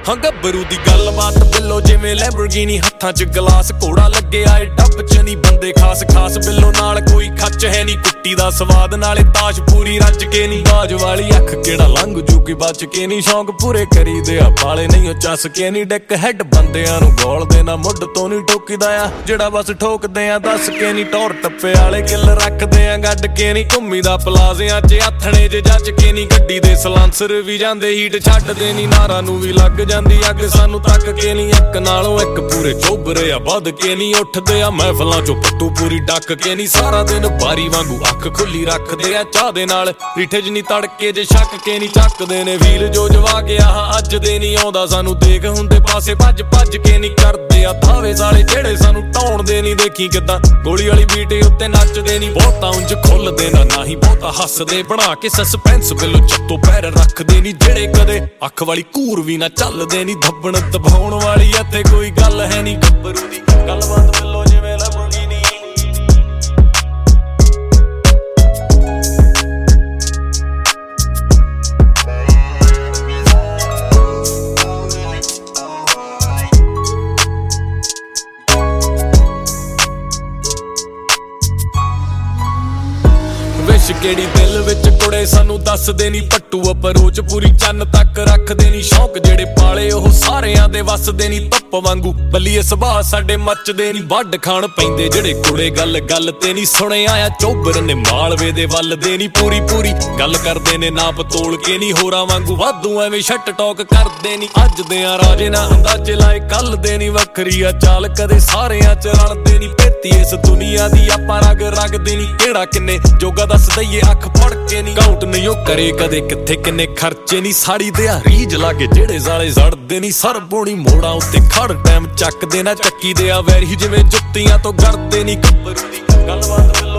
ਹਾਂ ਗੱਭਰੂ ਦੀ ਗੱਲਬਾਤ ਬਿੱਲੋ ਜਿਵੇਂ ਲੈਂਬਰਗਿਨੀ ਹੱਥਾਂ 'ਚ ਗਲਾਸ ਘੋੜਾ ਲੱਗਿਆ ਏ ਡੱਬ 'ਚ ਨਹੀਂ ਬੰਦੇ ਖਾਸ ਖਾਸ ਬਿੱਲੋ ਨਾਲ ਕੋਈ ਖੱਚ ਹੈ ਨਹੀਂ ਕੁੱਟੀ ਦਾ ਸਵਾਦ ਨਾਲੇ ਤਾਸ਼ ਪੂਰੀ ਰੱਜ ਕੇ ਨਹੀਂ ਬਾਜ ਵਾਲੀ ਅੱਖ ਕਿਹੜਾ ਲੰਘ ਜੂਗੀ ਬਚ ਕੇ ਨਹੀਂ ਸ਼ੌਂਕ ਪੂਰੇ ਕਰੀਦੇ ਆ ਬਾਲੇ ਨਹੀਂ ਉਹ ਚੱਸ ਕੇ ਨਹੀਂ ਡਿੱਕ ਹੈਡ ਬੰਦਿਆਂ ਨੂੰ ਗੋਲਦੇ ਨਾ ਮੁੱਢ ਤੋਂ ਨਹੀਂ ਠੋਕੀਦਾ ਆ ਜਿਹੜਾ ਬਸ ਠੋਕਦੇ ਆ ਦੱਸ ਕੇ ਨਹੀਂ ਟੌਰ ਟੱਪੇ ਵਾਲੇ ਕਿੱਲ ਰੱਖਦੇ ਆ ਗੱਡ ਕੇ ਨਹੀਂ ਘੁੰਮੀ ਦਾ ਪਲਾਜ਼ਿਆਂ 'ਚ ਆਥਣੇ ਜੇ ਜੱਜ ਕੇ ਨਹੀਂ ਗੱਡੀ ਦੇ ਸਲਾਂਸਰ ਵੀ ਜਾਂਦੇ ਹੀਟ ਛੱਡਦੇ ਨਹੀਂ ਨਾਰਾਂ ਨੂੰ ਵੀ ਲੱਗ ਜਾਂਦੀ ਅੱਗ ਸਾਨੂੰ ਤੱਕ ਕੇ ਨਹੀਂ ਇੱਕ ਨਾਲੋਂ ਇੱਕ ਪੂਰੇ ਚੋਬਰੇ ਆ ਵੱਧ ਕੇ ਨਹੀਂ ਉੱਠਦੇ ਆ ਮਹਿਫਲਾਂ 'ਚੋਂ ਪੱਤੂ ਪੂਰੀ ਡੱਕ ਕੇ ਨਹੀਂ ਸਾਰਾ ਦਿਨ ਬਾਰੀ ਵਾਂਗੂ ਅੱਖ ਖੁੱਲੀ ਰੱਖਦੇ ਆ ਚਾਹ ਦੇ ਨਾਲ ਰੀਠੇ 'ਚ ਨਹੀਂ ਤੜਕੇ ਜੇ ਛੱਕ ਕੇ ਨਹੀਂ ਚੱਕਦੇ ਨੇ ਵੀਲ ਜੋ ਜਵਾ ਗਿਆ ਅੱਜ ਦੇ ਨਹੀਂ ਆਉਂਦਾ ਸਾਨੂੰ ਦੇਖ ਹੁੰਦੇ ਪਾਸੇ ਭੱਜ ਭੱਜ ਕੇ ਨਹੀਂ ਕਰਦੇ ਆ ਧਾਵੇ ਸਾਲੇ ਜਿਹੜੇ ਸਾਨੂੰ ਢਾਉਣਦੇ ਨਹੀਂ ਦੇਖੀ ਕਿੱਦਾਂ ਗੋਲੀ ਵਾਲੀ ਬੀਟ ਉੱਤੇ ਨੱਚਦੇ ਨਹੀਂ ਬਹੁਤਾ ਉਂਝ ਖੁੱਲਦੇ ਨਾ ਹੀ ਬਹੁਤਾ ਹੱਸਦੇ ਬਣਾ ਕੇ ਸਸਪੈਂਸ ਬਿੱਲੋ ਚੱਤੋ ਪੈਰ ਰੱਖਦੇ ਨਹੀਂ ਜਿਹੜੇ ਕਦੇ ਅੱਖ ਵਾਲੀ ਘੂਰ ਵੀ ਨਾ ਚੱਲਦੇ ਨਹੀਂ ਧੱਬਣ ਦਬਾਉਣ ਵਾਲੀ ਇੱਥੇ ਕੋਈ ਗੱਲ ਹੈ ਨਹੀਂ ਗੱਭਰੂ ਦੀ ਗੱਲਬਾਤ ਬਿੱਲੋ ਜਿਵੇਂ ਲੈਂਬਰਗਿਨੀ ਵਿਸ਼ ਕਿਹੜੀ ਦਿਲ ਵਿੱਚ ਕੁੜੇ ਸਾਨੂੰ ਦੱਸਦੇ ਨਹੀਂ ਪੱਟੂ ਅਪਰੋਚ ਪੂਰੀ ਚੰਨ ਤੱਕ ਰੱਖਦੇ ਨਹੀਂ ਸ਼ੌਕ ਜਿਹੜੇ ਪਾਲੇ ਉਹ ਸਾਰਿਆਂ ਦੇ ਵੱਸਦੇ ਨਹੀਂ ਧੁੱਪ ਵਾਂਗੂ ਬੱਲੀਏ ਸੁਭਾਅ ਸਾਡੇ ਮੱਚਦੇ ਨਹੀਂ ਵੱਢ ਖਾਣ ਪੈਂਦੇ ਜਿਹੜੇ ਕੁੜੇ ਗੱਲ ਗੱਲ ਤੇ ਨਹੀਂ ਸੁਣਿਆ ਆ ਚੋਬਰ ਨੇ ਮਾਲਵੇ ਦੇ ਵੱਲ ਦੇ ਨਹੀਂ ਪੂਰੀ ਪੂਰੀ ਗੱਲ ਕਰਦੇ ਨੇ ਨਾਪ ਤੋਲ ਕੇ ਨਹੀਂ ਹੋਰਾਂ ਵਾਂਗੂ ਵਾਧੂ ਐਵੇਂ ਛੱਟ ਟੌਕ ਕਰਦੇ ਨਹੀਂ ਅੱਜ ਦੇ ਆ ਰਾਜੇ ਨਾ ਅੰਦਾਜ਼ੇ ਲਾਏ ਕੱਲ ਦੇ ਨਹੀਂ ਵੱਖਰੀ ਆ ਚਾਲ ਕਦੇ ਸਾਰਿਆਂ 'ਚ ਰਲਦੇ ਨਹੀਂ ਭੇਤੀ ਇਸ ਦੁਨੀਆ ਦੀ ਆਪਾਂ ਰਗ ਰਗਦੇ ਨਹੀਂ ਕਿਹੜਾ ਕਿੰਨੇ ਜੋਗਾ ਦੱਸ ਦਈਏ ਅੱਖ ਫੜ ਕੇ ਨਹੀਂ ਕਾਊਂਟ ਨਹੀਂ ਉਹ ਕਰੇ ਕਦੇ ਕਿੱਥੇ ਕਿੰਨੇ ਖਰਚੇ ਨਹੀਂ ਸਾੜੀ ਦੇ ਆ ਰੀਜ ਲਾਗੇ ਜਿਹੜੇ ਸਾਲੇ ਜ਼ੜਦੇ ਨਹੀਂ ਸਰ ਬੋਣੀ ਮੋੜਾਂ ਉੱਤੇ ਖੜ ਟਾਈਮ ਚੱਕਦੇ ਨਾ ਚੱਕੀ ਦੇ ਆ ਵੈਰੀ ਜਿਵੇਂ ਜੁੱਤੀਆਂ ਤੋਂ ਗੜਦੇ ਨਹੀਂ ਗੱਭਰੂ ਦੀ ਗੱਲਬਾਤ